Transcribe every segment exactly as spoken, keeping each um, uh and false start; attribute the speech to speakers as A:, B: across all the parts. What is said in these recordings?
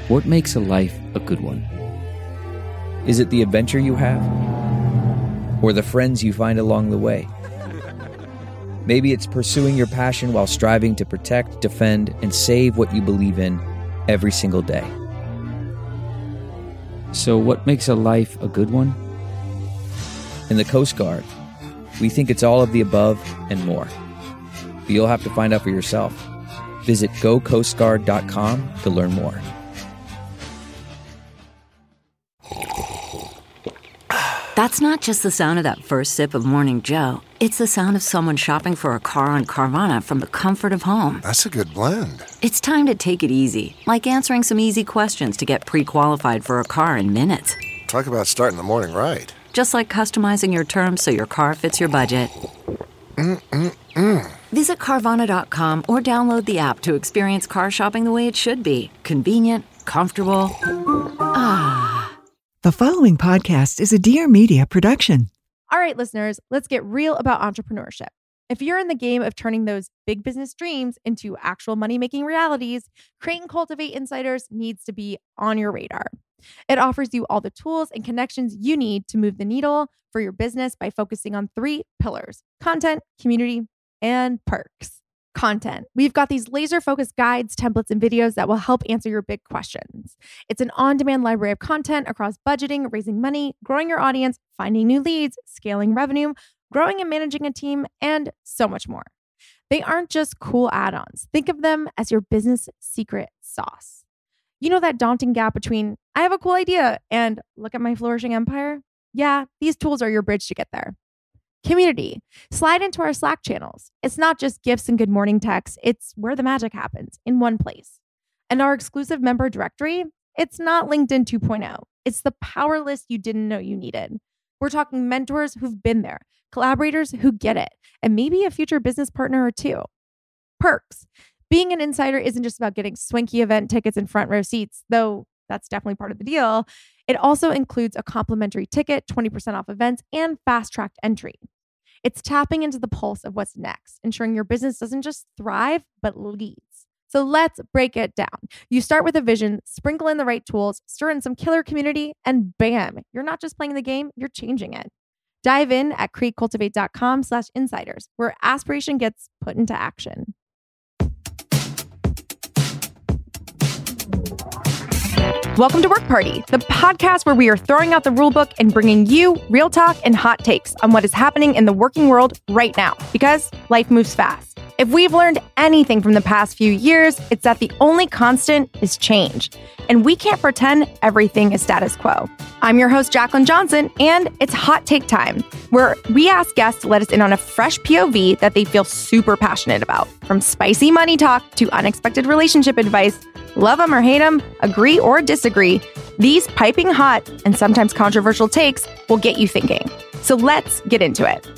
A: What makes a life a good one? Is it the adventure you have? Or the friends you find along the way? Maybe it's pursuing your passion while striving to protect, defend, and save what you believe in every single day. So what makes a life a good one? In the Coast Guard, we think it's all of the above and more. But you'll have to find out for yourself. Visit go coast guard dot com to learn more.
B: That's not just the sound of that first sip of Morning Joe. It's the sound of someone shopping for a car on Carvana from the comfort of home.
C: That's a good blend.
B: It's time to take it easy, like answering some easy questions to get pre-qualified for a car in minutes.
C: Talk about starting the morning right.
B: Just like customizing your terms so your car fits your budget.
C: Mm-mm-mm.
B: Visit Carvana dot com or download the app to experience car shopping the way it should be. Convenient, comfortable. Ah.
D: The following podcast is a Dear Media production.
E: All right, listeners, let's get real about entrepreneurship. If you're in the game of turning those big business dreams into actual money-making realities, Create and Cultivate Insiders needs to be on your radar. It offers you all the tools and connections you need to move the needle for your business by focusing on three pillars: content, community, and perks. Content. We've got these laser-focused guides, templates, and videos that will help answer your big questions. It's an on-demand library of content across budgeting, raising money, growing your audience, finding new leads, scaling revenue, growing and managing a team, and so much more. They aren't just cool add-ons. Think of them as your business secret sauce. You know that daunting gap between, I have a cool idea, and look at my flourishing empire? Yeah, these tools are your bridge to get there. Community. Slide into our Slack channels. It's not just gifts and good morning texts. It's where the magic happens in one place. And our exclusive member directory, it's not LinkedIn two point oh. It's the power list you didn't know you needed. We're talking mentors who've been there, collaborators who get it, and maybe a future business partner or two. Perks. Being an insider isn't just about getting swanky event tickets and front row seats, though that's definitely part of the deal. It also includes a complimentary ticket, twenty percent off events, and fast-tracked entry. It's tapping into the pulse of what's next, ensuring your business doesn't just thrive, but leads. So let's break it down. You start with a vision, sprinkle in the right tools, stir in some killer community, and bam, you're not just playing the game, you're changing it. Dive in at create cultivate dot com slash insiders, where aspiration gets put into action. Welcome to Work Party, the podcast where we are throwing out the rule book and bringing you real talk and hot takes on what is happening in the working world right now, because life moves fast. If we've learned anything from the past few years, it's that the only constant is change, and we can't pretend everything is status quo. I'm your host, Jacqueline Johnson, and it's Hot Take Time, where we ask guests to let us in on a fresh P O V that they feel super passionate about. From spicy money talk to unexpected relationship advice, love them or hate them, agree or disagree, these piping hot and sometimes controversial takes will get you thinking. So let's get into it.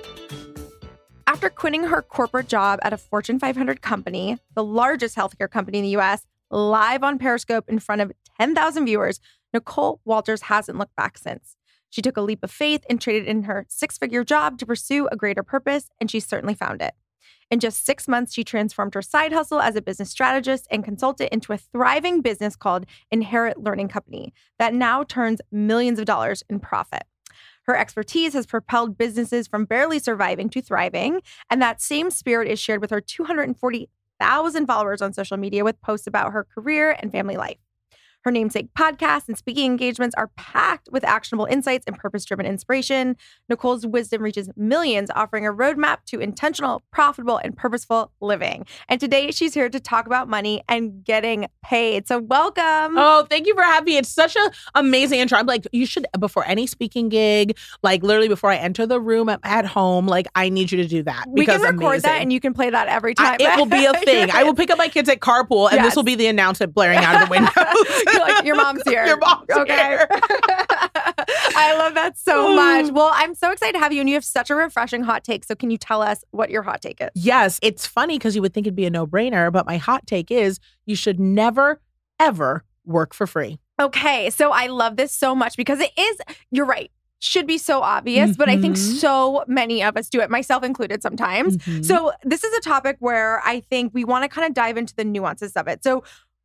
E: After quitting her corporate job at a Fortune five hundred company, the largest healthcare company in the U S, live on Periscope in front of ten thousand viewers, Nicole Walters hasn't looked back since. She took a leap of faith and traded in her six-figure job to pursue a greater purpose, and she certainly found it. In just six months, she transformed her side hustle as a business strategist and consultant into a thriving business called Inherit Learning Company that now turns millions of dollars in profit. Her expertise has propelled businesses from barely surviving to thriving, and that same spirit is shared with her two hundred forty thousand followers on social media with posts about her career and family life. Her namesake podcasts and speaking engagements are packed with actionable insights and purpose-driven inspiration. Nicole's wisdom reaches millions, offering a roadmap to intentional, profitable, and purposeful living. And today she's here to talk about money and getting paid. So welcome.
F: Oh, thank you for having me. It's such an amazing intro. I'm like, you should, before any speaking gig, like literally before I enter the room at, at home, like I need you to do that.
E: We can record
F: amazing.
E: that and you can play that every time.
F: I, it will be a thing. I will pick up my kids at carpool and yes. This will be the announcement blaring out of the window.
E: Like, your mom's here.
F: Your mom's
E: okay.
F: here.
E: I love that so much. Well, I'm so excited to have you, and you have such a refreshing hot take. So can you tell us what your hot take is?
F: Yes. It's funny because you would think it'd be a no-brainer, but my hot take is you should never, ever work for free.
E: Okay. So I love this so much because it is, you're right, should be so obvious, mm-hmm. but I think so many of us do it, myself included sometimes. Mm-hmm. So this is a topic where I think we want to kind of dive into the nuances of it. So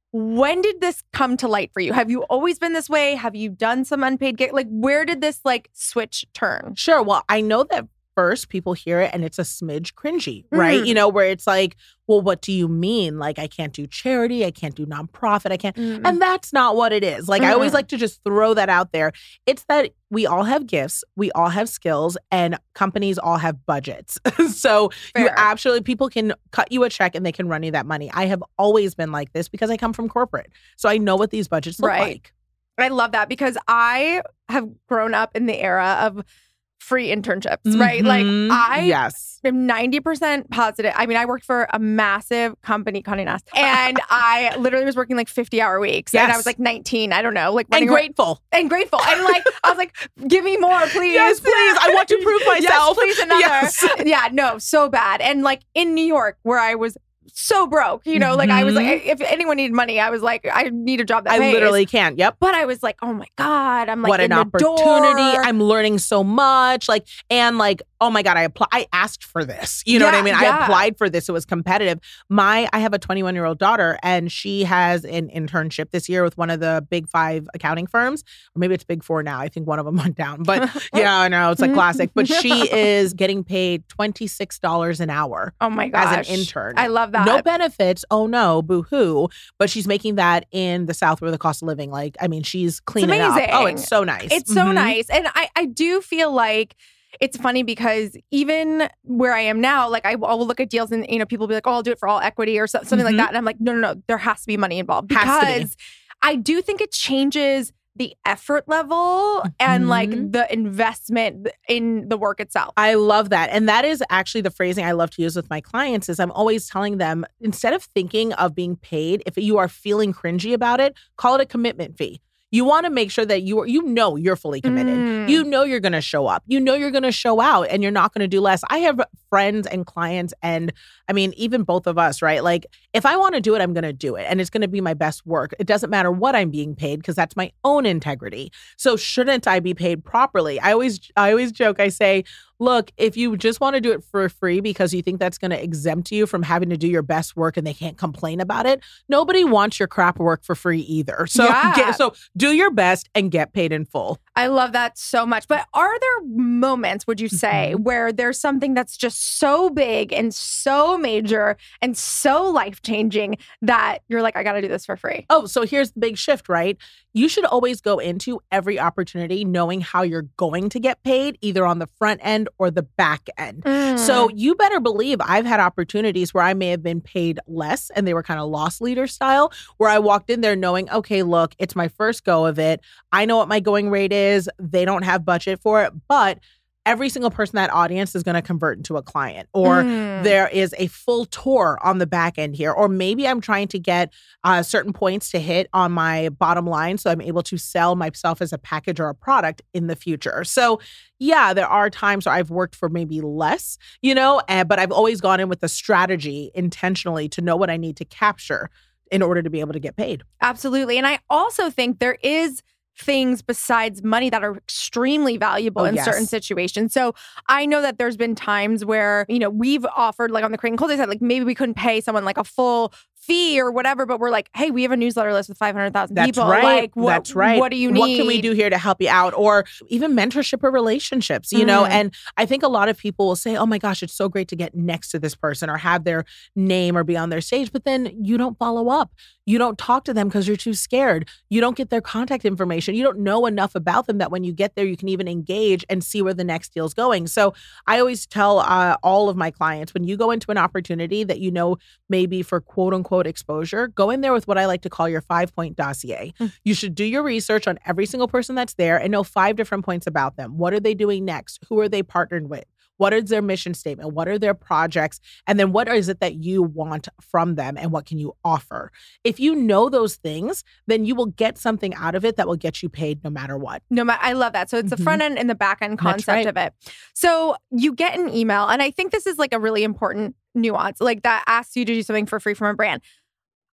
E: when did this come to light for you? Have you always been this way? Have you done some unpaid gig? Like, where did this like switch turn?
F: Sure. Well, I know that first people hear it and it's a smidge cringy, right?
E: Mm.
F: You know, where it's like, well, what do you mean? Like, I can't do charity. I can't do nonprofit. I can't.
E: Mm.
F: And that's not what it is. Like, I always
E: Mm.
F: like to just throw that out there. It's that we all have gifts, we all have skills, and companies all have budgets. So you
E: Fair.
F: absolutely, people can cut you a check and they can run you that money. I have always been like this because I come from corporate. So I know what these budgets look
E: Right.
F: like.
E: I love that because I have grown up in the era of free internships, right? Like
F: Mhm.
E: I
F: yes.
E: am ninety percent positive. I mean, I worked for a massive company, Condé Nast, and I literally was working like fifty hour weeks. And I
F: Yes.
E: was like nineteen, I don't know, like
F: And
E: running around-
F: grateful.
E: and grateful. And like, I was like, give me more, please.
F: Yes, please. I want to prove myself.
E: Yes, please, another.
F: Yes.
E: Yeah, no, so bad. And like in New York, where I was so broke, you know, like I was like, if anyone needed money, I was like, I need a job that
F: I
E: pays.
F: literally can. Yep.
E: But I was like, oh my God, I'm like,
F: what
E: in
F: an
E: the
F: opportunity.
E: door.
F: I'm learning so much. Like, and like, oh my God, I apply I asked for this. You know what I
E: Yeah,
F: mean?
E: yeah.
F: I applied for this. It was competitive. My I have a twenty-one year old daughter and she has an internship this year with one of the big five accounting firms. Or maybe it's big four now. I think one of them went down. But yeah, I know it's a classic. But she is getting paid twenty-six dollars an hour.
E: Oh my gosh.
F: As an intern.
E: I love that.
F: No benefits. Oh no, boo hoo. But she's making that in the South where the cost of living, like, I mean, she's cleaning up.
E: amazing.
F: Oh, it's so nice.
E: It's so
F: Mhm.
E: nice. And I, I do feel like it's funny because even where I am now, like I, I will look at deals and, you know, people will be like, oh, I'll do it for all equity or so, something
F: Mhm.
E: like that. And I'm like, no, no, no, there has to be money involved
F: Has to be.
E: because I do think it changes the effort level and like
F: Mhm.
E: the investment in the work itself.
F: I love that. And that is actually the phrasing I love to use with my clients is I'm always telling them, instead of thinking of being paid, if you are feeling cringy about it, call it a commitment fee. You want to make sure that you are, you know you're fully committed.
E: Mm.
F: You know you're going to show up. You know you're going to show out and you're not going to do less. I have friends and clients and I mean, even both of us, right? Like if I want to do it, I'm going to do it and it's going to be my best work. It doesn't matter what I'm being paid because that's my own integrity. So shouldn't I be paid properly? I always, I always joke. I say, look, if you just want to do it for free because you think that's going to exempt you from having to do your best work and they can't complain about it, nobody wants your crap work for free either. So,
E: Yeah.
F: get, so do your best and get paid in full.
E: I love that so much. But are there moments, would you say,
F: Mhm.
E: where there's something that's just so big and so major and so life changing that you're like, I got to do this for free?
F: Oh, so here's the big shift, right? You should always go into every opportunity knowing how you're going to get paid, either on the front end or the back end.
E: Mm.
F: So you better believe I've had opportunities where I may have been paid less and they were kind of loss leader style, where I walked in there knowing, okay, look, it's my first go of it. I know what my going rate is. They don't have budget for it, but every single person in that audience is going to convert into a client, or
E: Mm.
F: there is a full tour on the back end here, or maybe I'm trying to get uh, certain points to hit on my bottom line so I'm able to sell myself as a package or a product in the future. So yeah, there are times where I've worked for maybe less, you know, uh, but I've always gone in with a strategy intentionally to know what I need to capture in order to be able to get paid.
E: Absolutely. And I also think there is things besides money that are extremely valuable
F: Oh,
E: in
F: yes.
E: certain situations. So I know that there's been times where, you know, we've offered like on the Crate and Cold side, like maybe we couldn't pay someone like a full fee or whatever, but we're like, hey, we have a newsletter list with five hundred thousand
F: That's
E: people.
F: right.
E: Like, what,
F: That's right.
E: What do you need?
F: What can we do here to help you out? Or even mentorship or relationships, you know?
E: Mm.
F: And I think a lot of people will say, oh my gosh, it's so great to get next to this person or have their name or be on their stage. But then you don't follow up. You don't talk to them because you're too scared. You don't get their contact information. You don't know enough about them that when you get there, you can even engage and see where the next deal's going. So I always tell uh, all of my clients, when you go into an opportunity that you know maybe for quote unquote exposure, go in there with what I like to call your five point dossier.
E: Mm.
F: You should do your research on every single person that's there and know five different points about them. What are they doing next? Who are they partnered with? What is their mission statement? What are their projects? And then what is it that you want from them and what can you offer? If you know those things, then you will get something out of it that will get you paid no matter what.
E: No matter, I love that. So it's the
F: Mhm.
E: front end and the back end
F: That's
E: concept
F: right.
E: of it. So you get an email, and I think this is like a really important nuance, like that asks you to do something for free from a brand.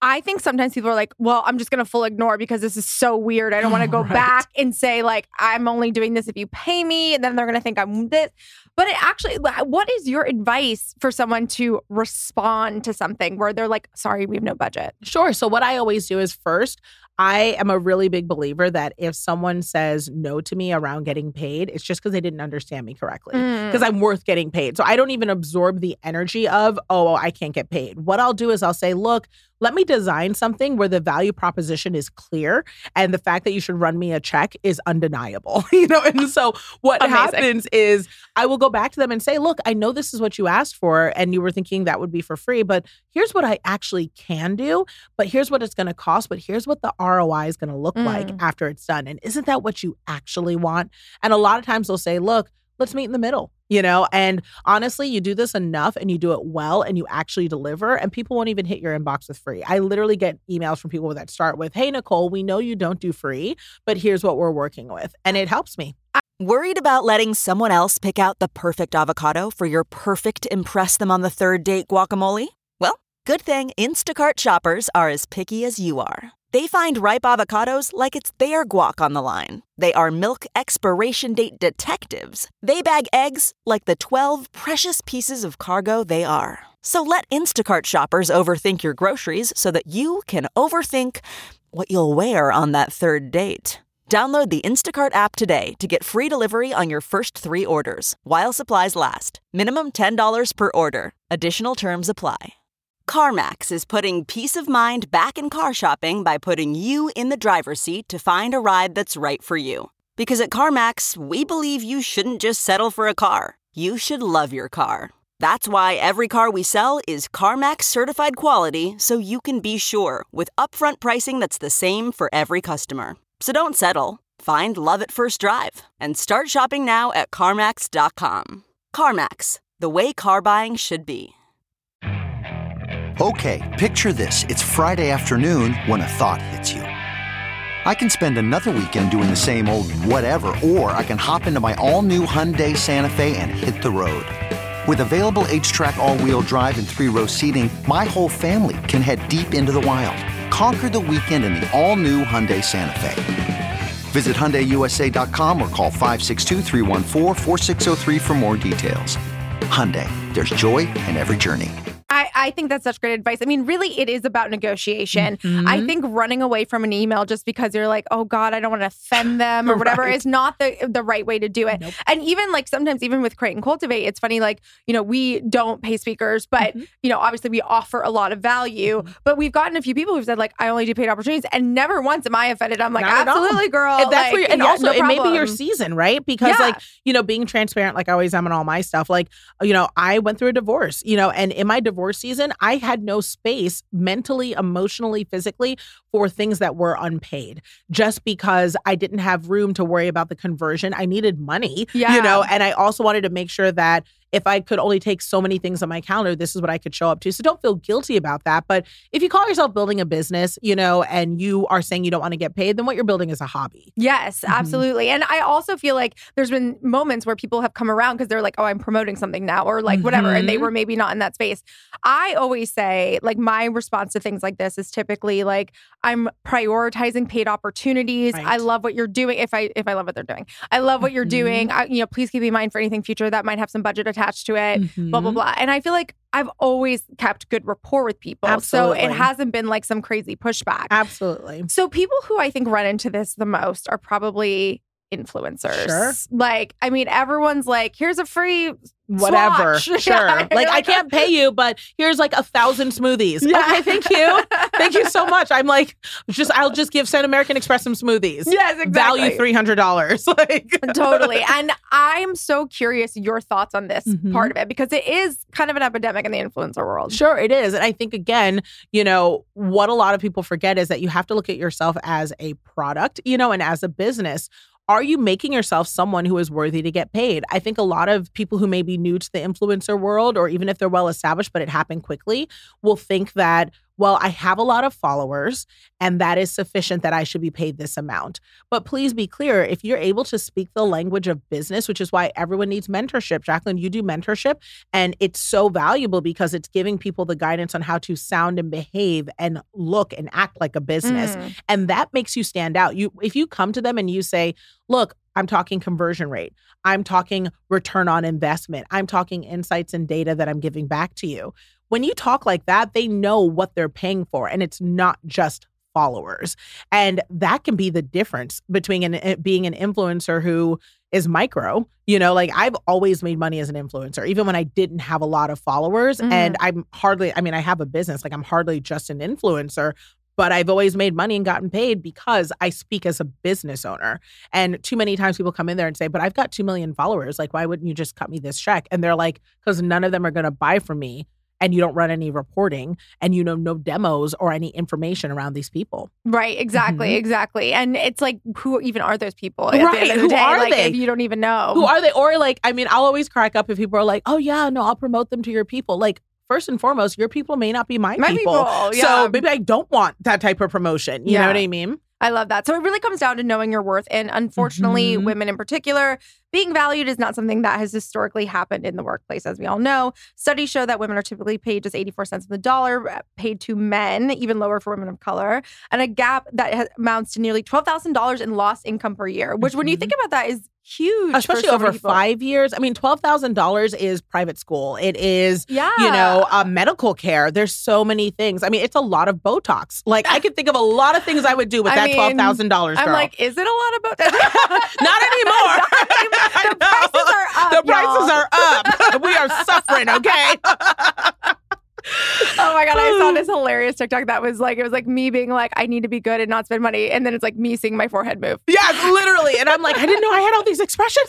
E: I think sometimes people are like, well, I'm just going to full ignore because this is so weird. I don't want to go
F: Right.
E: back and say like, I'm only doing this if you pay me. And then they're going to think I'm this. But it actually, what is your advice for someone to respond to something where they're like, sorry, we have no budget?
F: Sure. So what I always do is first, I am a really big believer that if someone says no to me around getting paid, it's just because they didn't understand me correctly, because
E: Mm.
F: I'm worth getting paid. So I don't even absorb the energy of, oh, I can't get paid. What I'll do is I'll say, look, let me design something where the value proposition is clear and the fact that you should run me a check is undeniable. You know, and so what
E: Amazing.
F: happens is I will go back to them and say, look, I know this is what you asked for and you were thinking that would be for free, but here's what I actually can do. But here's what it's going to cost. But here's what the R O I is going to look
E: Mm.
F: like after it's done. And isn't that what you actually want? And a lot of times they'll say, look, let's meet in the middle, you know? And honestly, you do this enough and you do it well and you actually deliver and people won't even hit your inbox with free. I literally get emails from people that start with, hey, Nicole, we know you don't do free, but here's what we're working with. And it helps me.
G: Worried about letting someone else pick out the perfect avocado for your perfect impress them on the third date guacamole? Well, good thing Instacart shoppers are as picky as you are. They find ripe avocados like it's their guac on the line. They are milk expiration date detectives. They bag eggs like the twelve precious pieces of cargo they are. So let Instacart shoppers overthink your groceries so that you can overthink what you'll wear on that third date. Download the Instacart app today to get free delivery on your first three orders, while supplies last. Minimum ten dollars per order. Additional terms apply. CarMax is putting peace of mind back in car shopping by putting you in the driver's seat to find a ride that's right for you. Because at CarMax, we believe you shouldn't just settle for a car. You should love your car. That's why every car we sell is CarMax certified quality, so you can be sure with upfront pricing that's the same for every customer. So don't settle. Find love at first drive and start shopping now at CarMax dot com. CarMax, the way car buying should be.
H: Okay, picture this. It's Friday afternoon when a thought hits you. I can spend another weekend doing the same old whatever, or I can hop into my all-new Hyundai Santa Fe and hit the road. With available H-Track all-wheel drive and three-row seating, my whole family can head deep into the wild. Conquer the weekend in the all-new Hyundai Santa Fe. Visit Hyundai U S A dot com or call five six two, three one four, four six zero three for more details. Hyundai, there's joy in every journey.
E: I, I think that's such great advice. I mean, really, it is about negotiation.
F: Mhm.
E: I think running away from an email just because you're like, oh God, I don't want to offend them or whatever
F: Right.
E: is not the the right way to do it.
F: Nope.
E: And even like sometimes, even with Create and Cultivate, it's funny, like, you know, we don't pay speakers, but,
F: Mhm.
E: you know, obviously we offer a lot of value.
F: Mhm.
E: But we've gotten a few people who've said, like, I only do paid opportunities. And never once am I offended. I'm like,
F: Not at all.
E: absolutely, girl.
F: And that's
E: like,
F: where you're- and
E: yeah,
F: also
E: no
F: it may be your
E: problem.
F: season, right? Because
E: Yeah.
F: like, you know, being transparent, like I always am in all my stuff, like, you know, I went through a divorce, you know, and in my divorce season, I had no space mentally, emotionally, physically for things that were unpaid just because I didn't have room to worry about the conversion. I needed money,
E: Yeah.
F: you know, and I also wanted to make sure that if I could only take so many things on my calendar, this is what I could show up to. So don't feel guilty about that. But if you call yourself building a business, you know, and you are saying you don't want to get paid, then what you're building is a hobby.
E: Yes,
F: Mhm.
E: absolutely. And I also feel like there's been moments where people have come around because they're like, oh, I'm promoting something now or like whatever. And they
F: Mhm.
E: were maybe not in that space. I always say, like, my response to things like this is typically like, I'm prioritizing paid opportunities.
F: Right.
E: I love what you're doing. If I if I love what they're doing, I love what you're
F: Mhm.
E: doing. I, you know, please keep in mind for anything future that might have some budget attached to it. Blah blah
F: Mhm.
E: blah. And I feel like I've always kept good rapport with people,
F: Absolutely.
E: so it hasn't been like some crazy pushback.
F: Absolutely.
E: So people who I think run into this the most are probably influencers.
F: Sure.
E: Like, I mean, everyone's like, here's a free
F: Whatever.
E: swatch.
F: Sure.
E: Yeah.
F: Like, I can't pay you, but here's like a thousand smoothies.
E: Yeah.
F: Okay, thank you. Thank you so much. I'm like, just I'll just give San American Express some smoothies.
E: Yes, exactly.
F: Value three hundred dollars. Like
E: Totally. And I'm so curious your thoughts on this
F: Mhm.
E: part of it because it is kind of an epidemic in the influencer world.
F: Sure, it is. And I think, again, you know, what a lot of people forget is that you have to look at yourself as a product, you know, and as a business. Are you making yourself someone who is worthy to get paid? I think a lot of people who may be new to the influencer world, or even if they're well established, but it happened quickly, will think that, well, I have a lot of followers and that is sufficient that I should be paid this amount. But please be clear, if you're able to speak the language of business, which is why everyone needs mentorship. Jacqueline, you do mentorship and it's so valuable because it's giving people the guidance on how to sound and behave and look and act like a business.
E: Mm.
F: And that makes you stand out. You, if you come to them and you say, look, I'm talking conversion rate. I'm talking return on investment. I'm talking insights and data that I'm giving back to you. When you talk like that, they know what they're paying for, and it's not just followers. And that can be the difference between an, being an influencer who is micro. You know, like I've always made money as an influencer, even when I didn't have a lot of followers. Mm. And I'm hardly, I mean, I have a business, like I'm hardly just an influencer. But I've always made money and gotten paid because I speak as a business owner. And too many times people come in there and say, but I've got two million followers. Like, why wouldn't you just cut me this check? And they're like, because none of them are going to buy from me. And you don't run any reporting and you know no demos or any information around these people.
E: Right, exactly, mm-hmm. exactly. And it's like, who even are those people at
F: right.
E: the end of the
F: who
E: day?
F: Are
E: like,
F: they?
E: If you don't even know.
F: Who are they? Or like, I mean, I'll always crack up if people are like, oh yeah, no, I'll promote them to your people. Like, first and foremost, your people may not be my,
E: my
F: people.
E: people yeah.
F: So maybe I don't want that type of promotion. You
E: yeah.
F: know what I mean?
E: I love that. So it really comes down to knowing your worth. And unfortunately, mm-hmm. women in particular, being valued is not something that has historically happened in the workplace, as we all know. Studies show that women are typically paid just eighty-four cents on the dollar, paid to men, even lower for women of color, and a gap that has, amounts to nearly twelve thousand dollars in lost income per year, which mm-hmm. when you think about that is huge.
F: Especially
E: so
F: over five years. I mean, twelve thousand dollars is private school. It is,
E: yeah.
F: you know, uh, medical care. There's so many things. I mean, it's a lot of Botox. Like, I could think of a lot of things I would do with
E: I
F: that
E: mean,
F: twelve thousand dollars, girl.
E: I'm like, is it a lot of Botox?
F: Not anymore.
E: The prices are up,
F: The prices
E: y'all.
F: are up. We are suffering, okay?
E: Oh my God, I saw this hilarious TikTok that was like, it was like me being like, I need to be good and not spend money. And then it's like me seeing my forehead move.
F: Yes, literally. And I'm like, I didn't know I had all these expressions.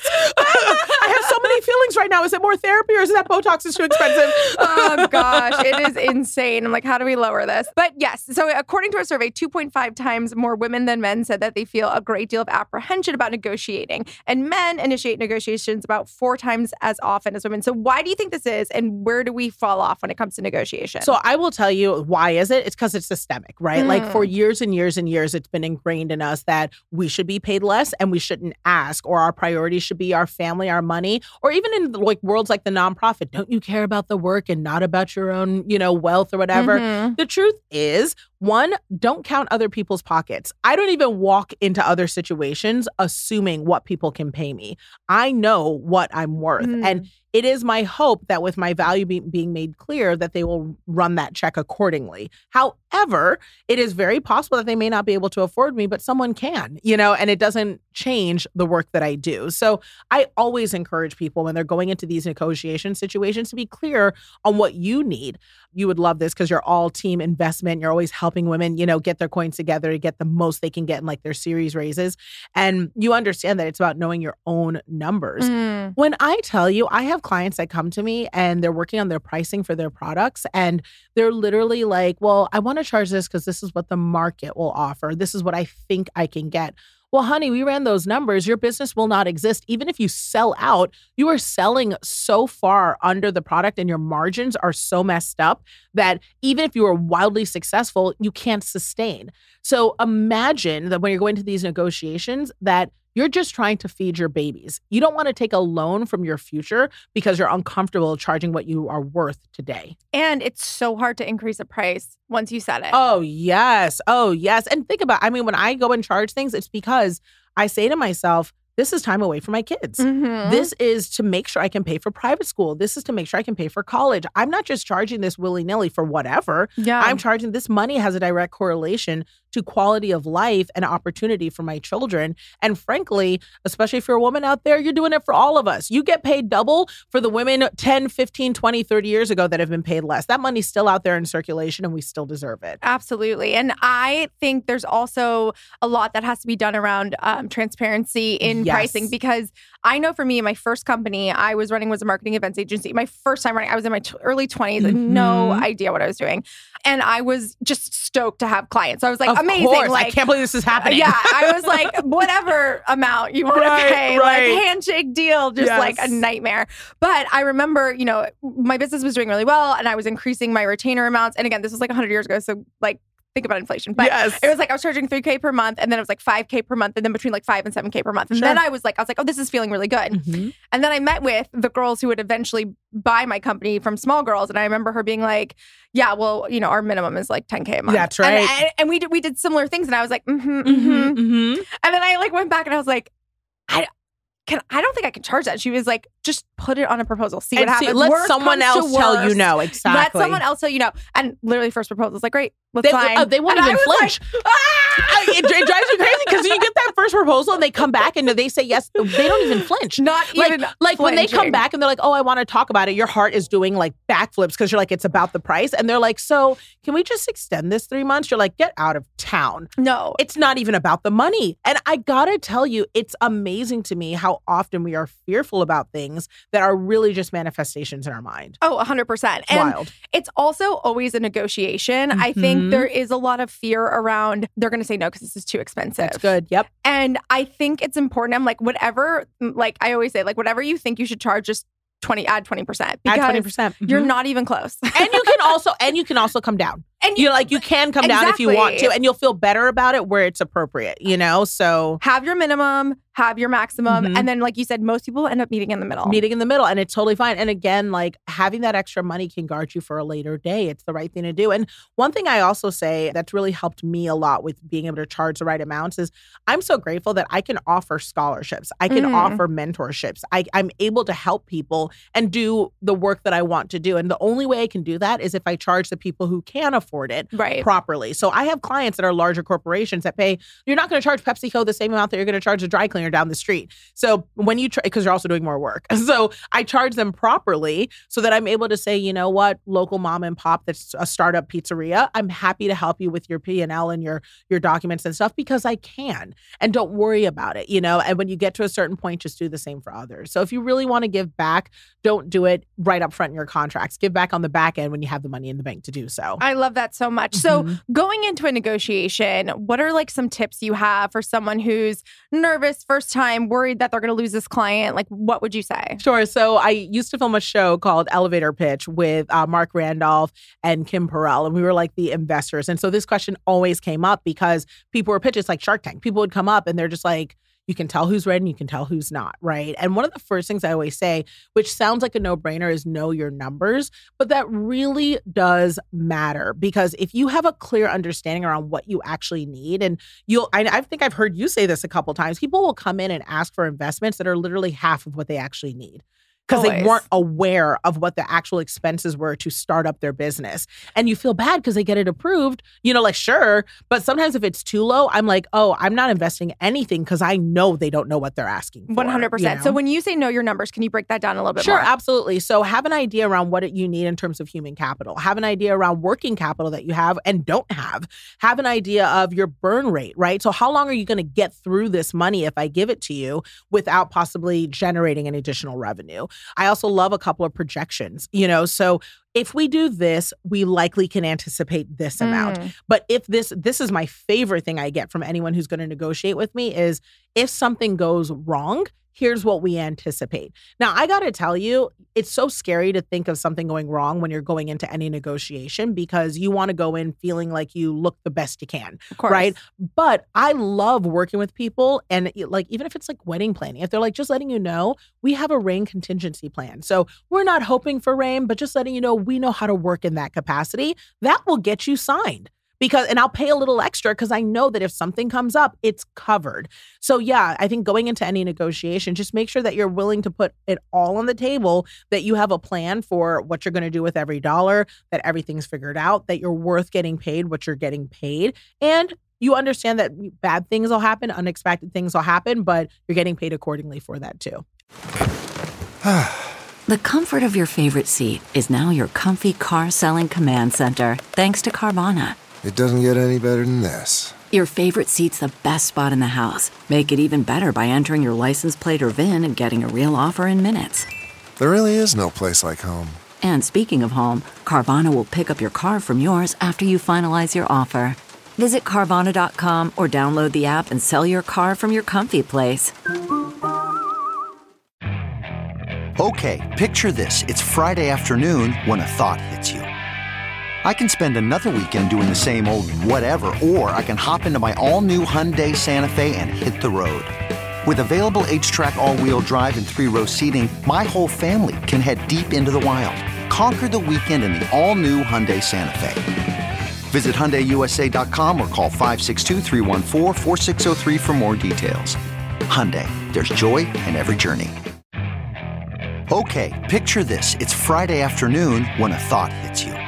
F: I have so many feelings right now. Is it more therapy or is that Botox is too expensive?
E: Oh gosh, it is insane. I'm like, how do we lower this? But yes, so according to a survey, two point five times more women than men said that they feel a great deal of apprehension about negotiating. And men initiate negotiations about four times as often as women. So why do you think this is? And where do we fall off when it comes to negotiation?
F: So I will tell you, why is it? It's because it's systemic, right?
E: Mm.
F: Like for years and years and years, it's been ingrained in us that we should be paid less and we shouldn't ask, or our priorities should be our family, our money, or even in like worlds like the nonprofit, don't you care about the work and not about your own, you know, wealth or whatever? Mm-hmm. The truth is, one, don't count other people's pockets. I don't even walk into other situations assuming what people can pay me. I know what I'm worth. Mm. And it is my hope that with my value be- being made clear that they will run that check accordingly. However, it is very possible that they may not be able to afford me, but someone can, you know, and it doesn't change the work that I do. So I always encourage people when they're going into these negotiation situations to be clear on what you need. You would love this because you're all team investment. You're always helping women, you know, get their coins together to get the most they can get in like their series raises. And you understand that it's about knowing your own numbers. Mm. When I tell you, I have clients that come to me and they're working on their pricing for their products and they're literally like, well, I want to charge this because this is what the market will offer. This is what I think I can get. Well, honey, we ran those numbers. Your business will not exist. Even if you sell out, you are selling so far under the product and your margins are so messed up that even if you are wildly successful, you can't sustain. So imagine that when you're going to these negotiations that you're just trying to feed your babies. You don't want to take a loan from your future because you're uncomfortable charging what you are worth today.
E: And it's so hard to increase a price once you set it.
F: Oh, yes. Oh, yes. And think about, I mean, when I go and charge things, it's because I say to myself, this is time away from my kids. Mm-hmm. This is to make sure I can pay for private school. This is to make sure I can pay for college. I'm not just charging this willy-nilly for whatever.
E: Yeah.
F: I'm charging this money has a direct correlation to quality of life and opportunity for my children. And frankly, especially if you're a woman out there, you're doing it for all of us. You get paid double for the women ten, fifteen, twenty, thirty years ago that have been paid less. That money's still out there in circulation and we still deserve it.
E: Absolutely. And I think there's also a lot that has to be done around um, transparency in
F: Yes.
E: pricing, because I know for me, my first company I was running was a marketing events agency. My first time running, I was in my t- early twenties, mm-hmm. no idea what I was doing. And I was just stoked to have clients. So I was like,
F: of
E: amazing.
F: course.
E: Like,
F: I can't believe this is happening.
E: Yeah, I was like, whatever amount you want
F: Right,
E: to pay,
F: right.
E: like handshake deal, just
F: Yes.
E: like a nightmare. But I remember, you know, my business was doing really well and I was increasing my retainer amounts. And again, this was like one hundred years ago. So like, think about inflation. But
F: Yes.
E: it was like I was charging three K per month and then it was like five K per month and then between like five and seven K per month. And
F: Sure.
E: then I was like, I was like, oh, this is feeling really good.
F: Mm-hmm.
E: And then I met with the girls who would eventually buy my company from Small Girls. And I remember her being like, yeah, well, you know, our minimum is like ten K a month.
F: That's right.
E: And, and, and we did, we did similar things. And I was like, mm-hmm, mm-hmm.
F: Mm-hmm, mm-hmm.
E: And then I like went back and I was like, I can I don't think I can charge that. She was like, just put it on a proposal. See what
F: And see,
E: happens.
F: let
E: Worst
F: someone
E: comes to
F: else tell you
E: worst.
F: no. Exactly.
E: Let someone else tell you no. And literally first proposal was like, great, let's
F: They,
E: sign.
F: oh, they won't
E: And I
F: even
E: was
F: flinch.
E: like, ah!
F: it, it drives you crazy because you get that first proposal and they come back and they say yes. They don't even flinch.
E: Not
F: like,
E: even
F: like when they come
E: flinching.
F: back and they're like, oh, I want to talk about it. Your heart is doing like backflips because you're like, it's about the price. And they're like, so can we just extend this three months? You're like, get out of town.
E: No.
F: It's not even about the money. And I gotta tell you, it's amazing to me how often we are fearful about things that are really just manifestations in our mind.
E: Oh, one hundred percent. And
F: Wild.
E: it's also always a negotiation. I
F: Mhm.
E: think there is a lot of fear around they're going to say no because this is too expensive.
F: That's good. Yep.
E: And I think it's important. I'm like, whatever, like I always say, like whatever you think you should charge, just twenty, add twenty percent.
F: Add
E: Because
F: twenty percent.
E: you're
F: Mhm.
E: not even close.
F: and you can also and you can also come down.
E: And
F: You know, like you can come down if you want
E: Exactly.
F: to, and you'll feel better about it where it's appropriate, you know? So
E: have your minimum, have your maximum.
F: Mhm.
E: And then, like you said, most people end up meeting in the middle.
F: meeting in the middle, and it's totally fine. And again, like having that extra money can guard you for a later day. It's the right thing to do. And one thing I also say that's really helped me a lot with being able to charge the right amounts is I'm so grateful that I can offer scholarships. I can
E: Mm.
F: offer mentorships. I, I'm able to help people and do the work that I want to do. And the only way I can do that is if I charge the people who can afford it
E: Right.
F: properly. So I have clients that are larger corporations that pay, you're not going to charge PepsiCo the same amount that you're going to charge a dry cleaner down the street. So when you, because you're also doing more work. So I charge them properly so that I'm able to say, you know what, local mom and pop that's a startup pizzeria, I'm happy to help you with your P and L and your, your documents and stuff because I can. And don't worry about it, you know? And when you get to a certain point, just do the same for others. So if you really want to give back, don't do it right up front in your contracts. Give back on the back end when you have the money in the bank to do so.
E: I love that so much. So
F: Mhm.
E: going into a negotiation, what are like some tips you have for someone who's nervous, first time, worried that they're going to lose this client? Like, what would you say?
F: Sure. So I used to film a show called Elevator Pitch with uh, Mark Randolph and Kim Perrell, and we were like the investors. And so this question always came up because people were pitches like Shark Tank. People would come up and they're just like, you can tell who's ready and you can tell who's not, right? And one of the first things I always say, which sounds like a no-brainer, is know your numbers, but that really does matter because if you have a clear understanding around what you actually need, and you'll, I, I think I've heard you say this a couple times, people will come in and ask for investments that are literally half of what they actually need. Because they
E: Always.
F: weren't aware of what the actual expenses were to start up their business. And you feel bad because they get it approved, you know, like, sure. But sometimes if it's too low, I'm like, oh, I'm not investing anything because I know they don't know what they're asking for.
E: one hundred percent.
F: you
E: So
F: know?
E: when you say know your numbers, can you break that down a little bit
F: Sure,
E: more?
F: absolutely. So have an idea around what it, you need in terms of human capital. Have an idea around working capital that you have and don't have. Have an idea of your burn rate, right? So how long are you going to get through this money if I give it to you without possibly generating an additional revenue? I also love a couple of projections, you know, so if we do this, we likely can anticipate this amount.
E: Mm.
F: But if this, this is my favorite thing I get from anyone who's going to negotiate with me is if something goes wrong, here's what we anticipate. Now, I got to tell you, it's so scary to think of something going wrong when you're going into any negotiation because you want to go in feeling like you look the best you can,
E: Of course.
F: right? But I love working with people and like, even if it's like wedding planning, if they're like, just letting you know, we have a rain contingency plan. So we're not hoping for rain, but just letting you know, we know how to work in that capacity. That will get you signed. Because, and I'll pay a little extra because I know that if something comes up, it's covered. So yeah, I think going into any negotiation, just make sure that you're willing to put it all on the table, that you have a plan for what you're going to do with every dollar, that everything's figured out, that you're worth getting paid what you're getting paid. And you understand that bad things will happen, unexpected things will happen, but you're getting paid accordingly for that too.
B: The comfort of your favorite seat is now your comfy car selling command center, thanks to Carvana.
C: It doesn't get any better than this.
B: Your favorite seat's the best spot in the house. Make it even better by entering your license plate or V I N and getting a real offer in minutes.
C: There really is no place like home.
B: And speaking of home, Carvana will pick up your car from yours after you finalize your offer. Visit Carvana dot com or download the app and sell your car from your comfy place.
H: Okay, picture this. It's Friday afternoon when a thought hits you. I can spend another weekend doing the same old whatever, or I can hop into my all-new Hyundai Santa Fe and hit the road. With available H-Track all-wheel drive and three-row seating, my whole family can head deep into the wild. Conquer the weekend in the all-new Hyundai Santa Fe. Visit Hyundai U S A dot com or call five six two, three one four, four six zero three for more details. Hyundai, there's joy in every journey. Okay, picture this. It's Friday afternoon when a thought hits you.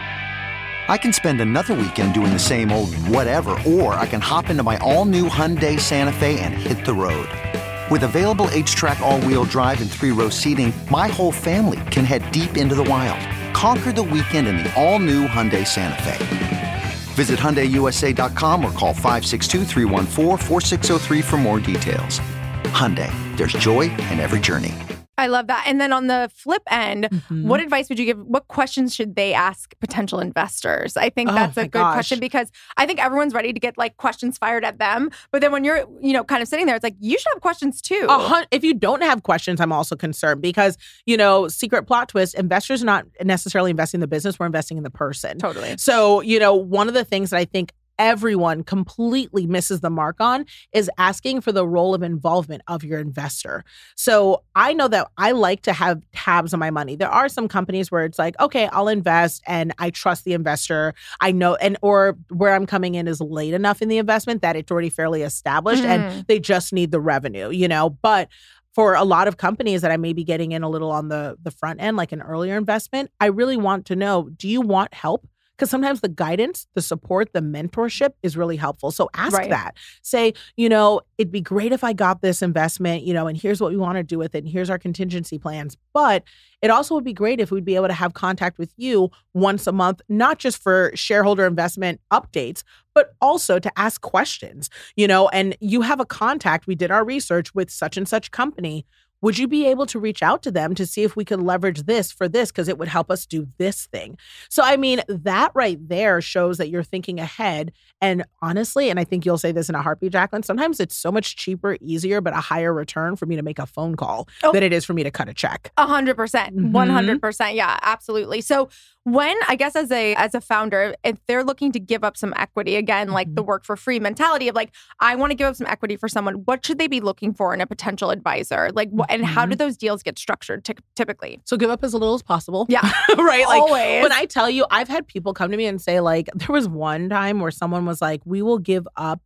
H: I can spend another weekend doing the same old whatever, or I can hop into my all-new Hyundai Santa Fe and hit the road. With available H-Track all-wheel drive and three-row seating, my whole family can head deep into the wild. Conquer the weekend in the all-new Hyundai Santa Fe. Visit Hyundai U S A dot com or call five six two, three one four, four six zero three for more details. Hyundai, there's joy in every journey.
E: I love that. And then on the flip end,
F: Mhm.
E: what advice would you give? What questions should they ask potential investors? I think
F: Oh
E: that's a
F: my
E: good
F: gosh.
E: question, because I think everyone's ready to get like questions fired at them. But then when you're, you know, kind of sitting there, it's like, you should have questions too.
F: A hun- if you don't have questions, I'm also concerned because, you know, secret plot twist, investors are not necessarily investing in the business, we're investing in the person.
E: Totally.
F: So, you know, one of the things that I think everyone completely misses the mark on is asking for the role of involvement of your investor. So I know that I like to have tabs on my money. There are some companies where it's like, okay, I'll invest and I trust the investor. I know, and or where I'm coming in is late enough in the investment that it's already fairly established
E: Mhm.
F: and they just need the revenue, you know, but for a lot of companies that I may be getting in a little on the, the front end, like an earlier investment, I really want to know, do you want help? Because sometimes the guidance, the support, the mentorship is really helpful. So ask
E: Right.
F: that. Say, you know, it'd be great if I got this investment, you know, and here's what we want to do with it. And here's our contingency plans. But it also would be great if we'd be able to have contact with you once a month, not just for shareholder investment updates, but also to ask questions, you know, and you have a contact. We did our research with such and such company. Would you be able to reach out to them to see if we could leverage this for this? Because it would help us do this thing. So, I mean, that right there shows that you're thinking ahead. And honestly, and I think you'll say this in a heartbeat, Jacqueline, sometimes it's so much cheaper, easier, but a higher return for me to make a phone call
E: Oh.
F: than it is for me to cut a check.
E: A hundred percent,
F: Mhm.
E: one hundred percent, yeah, absolutely. So when I guess as a as a founder, if they're looking to give up some equity, again, like the work for free mentality of like, I want to give up some equity for someone. What should they be looking for in a potential advisor? Like, wh- and how do those deals get structured ty- typically?
F: So give up as little as possible.
E: Yeah,
F: right? Like
E: always.
F: when I tell you, I've had people come to me and say, like, there was one time where someone was like, we will give up.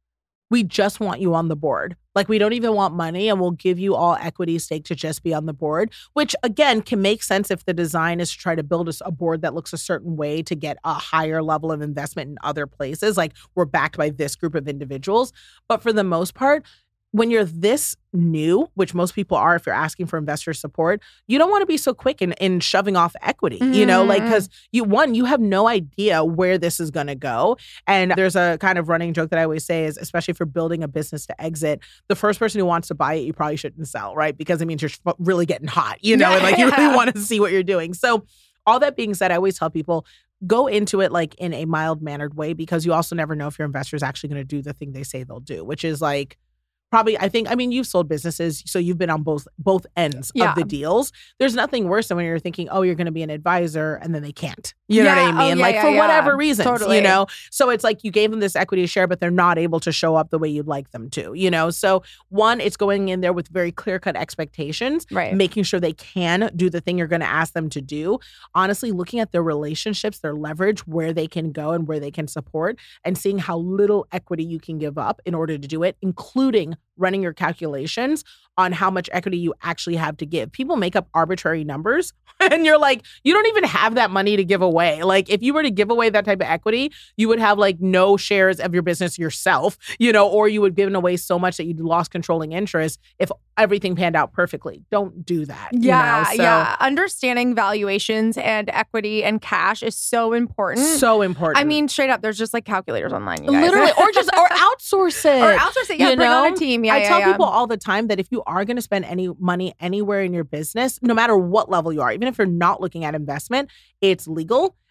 F: We just want you on the board. Like, we don't even want money and we'll give you all equity stake to just be on the board, which again can make sense if the design is to try to build a, a board that looks a certain way to get a higher level of investment in other places. Like, we're backed by this group of individuals. But for the most part, when you're this new, which most people are if you're asking for investor support, you don't want to be so quick in, in shoving off equity, you know, like, because you, one, you have no idea where this is going to go. And there's a kind of running joke that I always say is, especially for building a business to exit, the first person who wants to buy it, you probably shouldn't sell, right? Because it means you're really getting hot, you know, and like you really want to see what you're doing. So all that being said, I always tell people, go into it like in a mild-mannered way, because you also never know if your investor is actually going to do the thing they say they'll do, which is like, probably, I think, I mean, you've sold businesses, so you've been on both both ends
E: Yeah.
F: of the deals. There's nothing worse than when you're thinking, oh, you're going to be an advisor, and then they can't. You know
E: Yeah.
F: what I mean?
E: Oh, yeah,
F: like,
E: yeah,
F: for
E: yeah.
F: whatever reasons,
E: Totally.
F: you know? So it's like you gave them this equity share, but they're not able to show up the way you'd like them to, you know? So one, it's going in there with very clear-cut expectations,
E: Right.
F: making sure they can do the thing you're going to ask them to do. Honestly, looking at their relationships, their leverage, where they can go and where they can support, and seeing how little equity you can give up in order to do it, including running your calculations on how much equity you actually have to give. People make up arbitrary numbers and you're like, you don't even have that money to give away. Like, if you were to give away that type of equity, you would have like no shares of your business yourself, you know, or you would have given away so much that you'd lost controlling interest if everything panned out perfectly. Don't do that. you
E: Yeah,
F: know? So,
E: yeah. Understanding valuations and equity and cash is so important.
F: So important.
E: I mean, straight up, there's just like calculators online, you guys.
F: literally, or just, or outsource it.
E: or outsource it. Yeah,
F: you
E: bring
F: know?
E: on a team. Yeah,
F: I
E: yeah,
F: tell
E: yeah.
F: people all the time that if you are going to spend any money anywhere in your business, no matter what level you are, even if you're not looking at investment, it's legal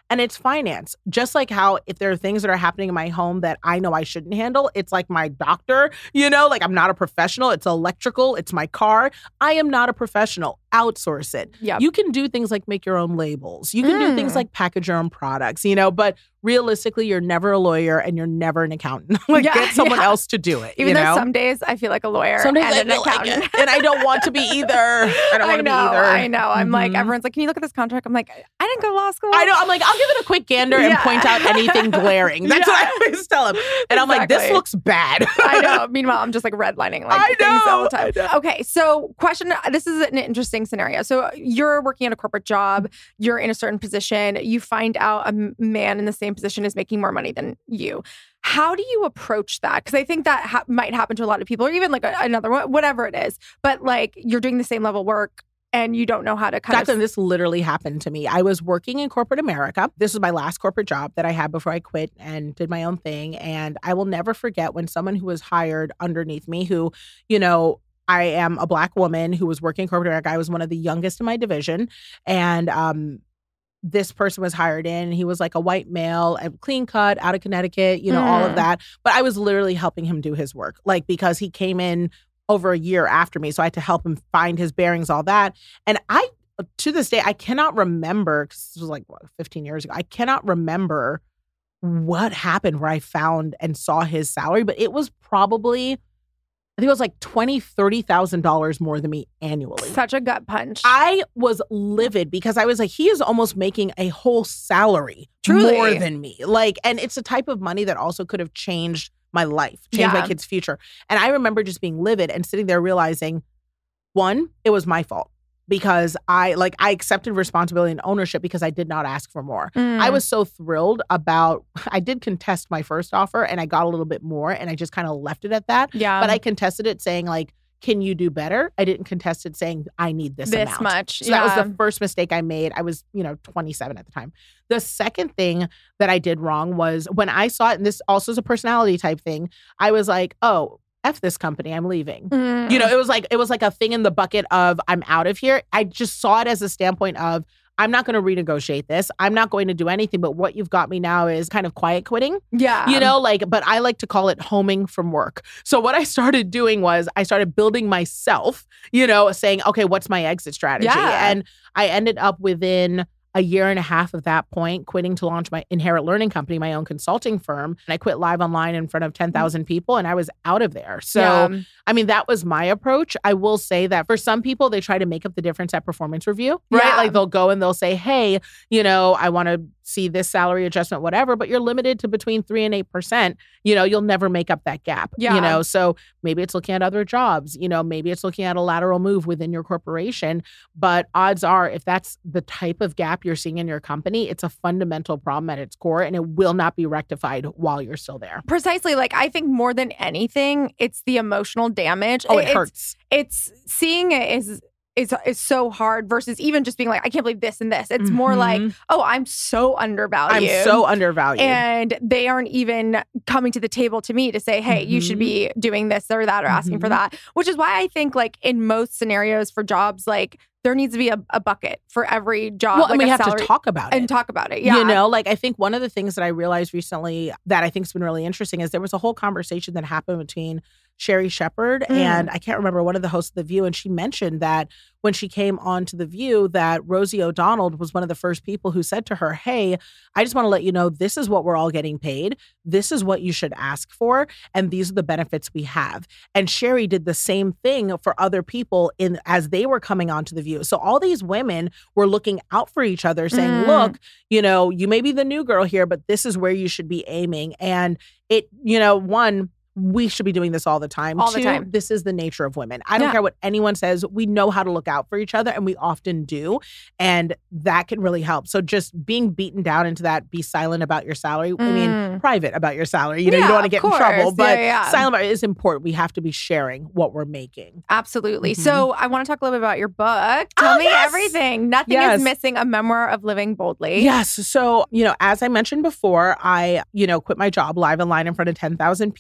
F: And it's finance. Just like how if there are things that are happening in my home that I know I shouldn't handle, it's like my doctor, you know, like I'm not a professional. It's electrical. It's my car. I am not a professional. Outsource it.
E: Yep.
F: You can do things like make your own labels. You can
E: Mm.
F: do things like package your own products, you know, but realistically, you're never a lawyer and you're never an accountant. Like
E: Yeah,
F: get someone
E: yeah.
F: else to do it.
E: Even
F: you
E: though
F: know?
E: some days I feel like a lawyer
F: Some days
E: and
F: I
E: an
F: feel like
E: accountant.
F: it, and I don't want to be either. I don't want to be
E: know,
F: either.
E: I know. I'm like,
F: Mhm.
E: everyone's like, can you look at this contract? I'm like, I didn't go to law school.
F: I know. I'm like, I'll give it a quick gander and
E: Yeah.
F: point out anything glaring. That's what I always tell him. And I'm like, this
E: Exactly.
F: looks bad.
E: I know. Meanwhile, I'm just like redlining like
F: I
E: things all
F: know,
E: the time.
F: I know.
E: Okay, so question. This is an interesting scenario. So you're working at a corporate job. You're in a certain position. You find out a m- man in the same position is making more money than you. How do you approach that? Because I think that ha- might happen to a lot of people, or even like a, another one, whatever it is. But like you're doing the same level work and you don't know how to kind
F: Jacqueline,
E: of.
F: this literally happened to me. I was working in corporate America. This was my last corporate job that I had before I quit and did my own thing. And I will never forget when someone who was hired underneath me, who, you know, I am a Black woman who was working in corporate America. I was one of the youngest in my division. And um, this person was hired in. He was like a white male, and clean cut, out of Connecticut, you know, all
E: Mm.
F: of that. But I was literally helping him do his work, like because he came in over a year after me. So I had to help him find his bearings, all that. And I, to this day, I cannot remember, because this was like, what, fifteen years ago. I cannot remember what happened where I found and saw his salary, but it was probably, I think it was like twenty thousand dollars, thirty thousand dollars more than me annually.
E: Such a gut punch.
F: I was livid because I was like, he is almost making a whole salary
E: Truly.
F: more than me. Like, and it's a type of money that also could have changed my life, changed
E: Yeah.
F: my kid's future. And I remember just being livid and sitting there realizing, one, it was my fault because I like I accepted responsibility and ownership because I did not ask for more.
E: Mm.
F: I was so thrilled about, I did contest my first offer and I got a little bit more and I just kind of left it at that.
E: yeah,
F: But I contested it saying like, can you do better? I didn't contest it saying I need this,
E: this
F: amount.
E: much.
F: So
E: yeah.
F: that was the first mistake I made. I was, you know, twenty-seven at the time. The second thing that I did wrong was when I saw it, and this also is a personality type thing, I was like, oh, F this company, I'm leaving.
E: Mm.
F: You know, it was like it was like a thing in the bucket of I'm out of here. I just saw it as a standpoint of I'm not going to renegotiate this. I'm not going to do anything. But what you've got me now is kind of quiet quitting.
E: yeah,
F: You know, like, but I like to call it homing from work. So what I started doing was I started building myself, you know, saying, okay, what's my exit strategy?
E: Yeah.
F: And I ended up within a year and a half of that point, quitting to launch my Inherit Learning Company, my own consulting firm. And I quit live online in front of ten thousand people and I was out of there. So,
E: Yeah.
F: I mean, that was my approach. I will say that for some people, they try to make up the difference at performance review, right?
E: Yeah.
F: Like they'll go and they'll say, hey, you know, I want to see this salary adjustment, whatever, but you're limited to between three and eight percent. You know, you'll never make up that gap.
E: Yeah.
F: You know, so maybe it's looking at other jobs, you know, maybe it's looking at a lateral move within your corporation. But odds are, if that's the type of gap you're seeing in your company, it's a fundamental problem at its core and it will not be rectified while you're still there.
E: Precisely. Like I think more than anything, it's the emotional damage.
F: Oh, it
E: It's-
F: hurts.
E: It's seeing it is is is so hard versus even just being like, I can't believe this and this. It's more like,
F: Mhm.
E: oh, I'm so undervalued.
F: I'm so undervalued.
E: And they aren't even coming to the table to me to say, hey, you should be doing this or that or asking for
F: Mhm.
E: that. Which is why I think like in most scenarios for jobs, like there needs to be a, a bucket for every job.
F: well,
E: like
F: and we
E: a
F: have
E: salary,
F: to talk about it.
E: and talk about it. Yeah.
F: You know, like I think one of the things that I realized recently that I think has been really interesting is there was a whole conversation that happened between Sherry Shepard
E: Mm.
F: and I can't remember one of the hosts of The View. And she mentioned that when she came on to The View, that Rosie O'Donnell was one of the first people who said to her, hey, I just want to let you know this is what we're all getting paid. This is what you should ask for. And these are the benefits we have. And Sherry did the same thing for other people in as they were coming onto The View. So all these women were looking out for each other saying,
E: Mm.
F: look, you know, you may be the new girl here, but this is where you should be aiming. And it, you know, one, we should be doing this all the time.
E: All the
F: Two,
E: time.
F: this is the nature of women. I don't
E: Yeah.
F: care what anyone says. We know how to look out for each other and we often do. And that can really help. So just being beaten down into that, be silent about your salary. I mean,
E: Mm.
F: private about your salary. You know, you
E: Yeah,
F: don't want to
E: of
F: get in trouble,
E: course.
F: but
E: Yeah, yeah.
F: silent about it is important. We have to be sharing what we're making.
E: Absolutely.
F: Mhm.
E: So I want to talk a little bit about your book. Tell
F: Oh,
E: me
F: yes.
E: everything. Nothing
F: Yes.
E: is missing. A memoir of living boldly.
F: Yes. So, you know, as I mentioned before, I, you know, quit my job live online in front of ten thousand people. And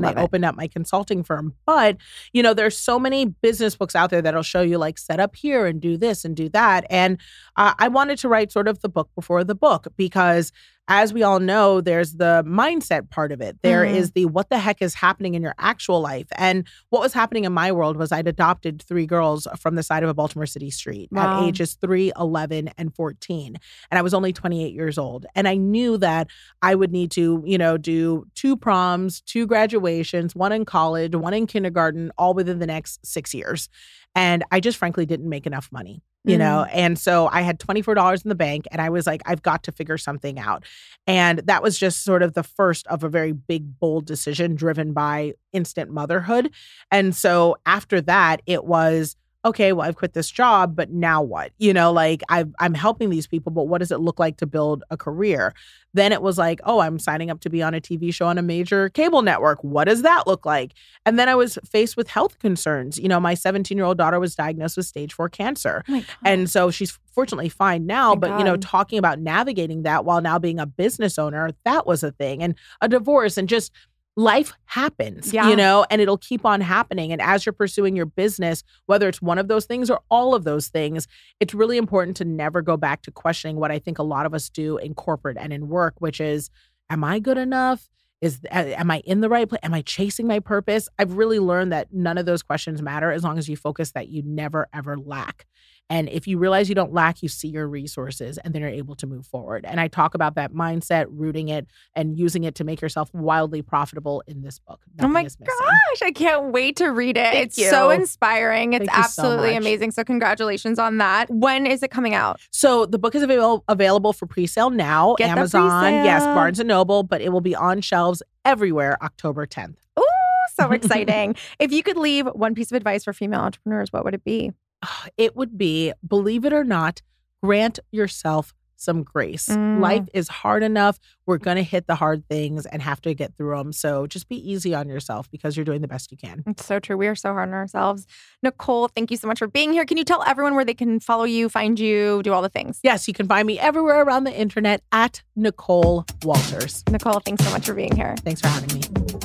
F: I
E: Love it.
F: opened up my consulting firm. But, you know, there's so many business books out there that'll show you like set up here and do this and do that. And uh, I wanted to write sort of the book before the book because as we all know, there's the mindset part of it. There
E: Mhm.
F: is the what the heck is happening in your actual life. And what was happening in my world was I'd adopted three girls from the side of a Baltimore City street
E: Wow.
F: at ages three, eleven, and fourteen. And I was only twenty-eight years old. And I knew that I would need to, you know, do two proms, two graduations, one in college, one in kindergarten, all within the next six years. And I just frankly didn't make enough money. You know, and so I had twenty-four dollars in the bank and I was like, I've got to figure something out. And that was just sort of the first of a very big, bold decision driven by instant motherhood. And so after that, it was, okay, well, I've quit this job, but now what? You know, like I've, I'm helping these people, but what does it look like to build a career? Then it was like, oh, I'm signing up to be on a T V show on a major cable network. What does that look like? And then I was faced with health concerns. You know, my seventeen-year-old daughter was diagnosed with stage four cancer.
E: Oh my God.
F: And so she's fortunately fine now,
E: Thank
F: but, you know,
E: God.
F: talking about navigating that while now being a business owner, that was a thing. And a divorce and just life happens,
E: Yeah.
F: you know, and it'll keep on happening. And as you're pursuing your business, whether it's one of those things or all of those things, it's really important to never go back to questioning what I think a lot of us do in corporate and in work, which is, am I good enough? Is am I in the right place? Am I chasing my purpose? I've really learned that none of those questions matter as long as you focus that you never, ever lack. And if you realize you don't lack, you see your resources and then you're able to move forward. And I talk about that mindset, rooting it and using it to make yourself wildly profitable in this book.
E: Oh
F: Nothing
E: my
F: is missing.
E: gosh, I can't wait to read it.
F: Thank
E: it's
F: you.
E: so inspiring. It's
F: Thank you so
E: absolutely
F: much.
E: amazing. So congratulations on that. When is it coming out?
F: So the book is available available for pre-sale now.
E: Get the
F: Amazon, yes,
E: pre-sale.
F: Barnes and Noble, but it will be on shelves everywhere October tenth.
E: Ooh, so exciting. If you could leave one piece of advice for female entrepreneurs, what would it be?
F: It would be, believe it or not, grant yourself some grace.
E: Mm.
F: Life is hard enough. We're going to hit the hard things and have to get through them. So just be easy on yourself because you're doing the best you can.
E: It's so true. We are so hard on ourselves. Nicole, thank you so much for being here. Can you tell everyone where they can follow you, find you, do all the things?
F: Yes, you can find me everywhere around the internet at Nicole Walters.
E: Nicole, thanks so much for being here.
F: Thanks for having me.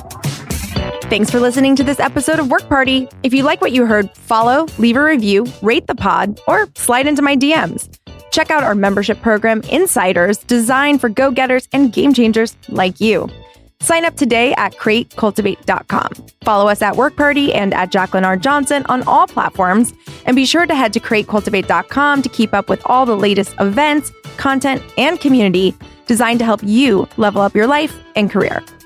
E: Thanks for listening to this episode of Work Party. If you like what you heard, follow, leave a review, rate the pod, or slide into my D Ms. Check out our membership program, Insiders, designed for go-getters and game changers like you. Sign up today at create cultivate dot com. Follow us at Work Party and at Jacqueline R. Johnson on all platforms. And be sure to head to create cultivate dot com to keep up with all the latest events, content, and community designed to help you level up your life and career.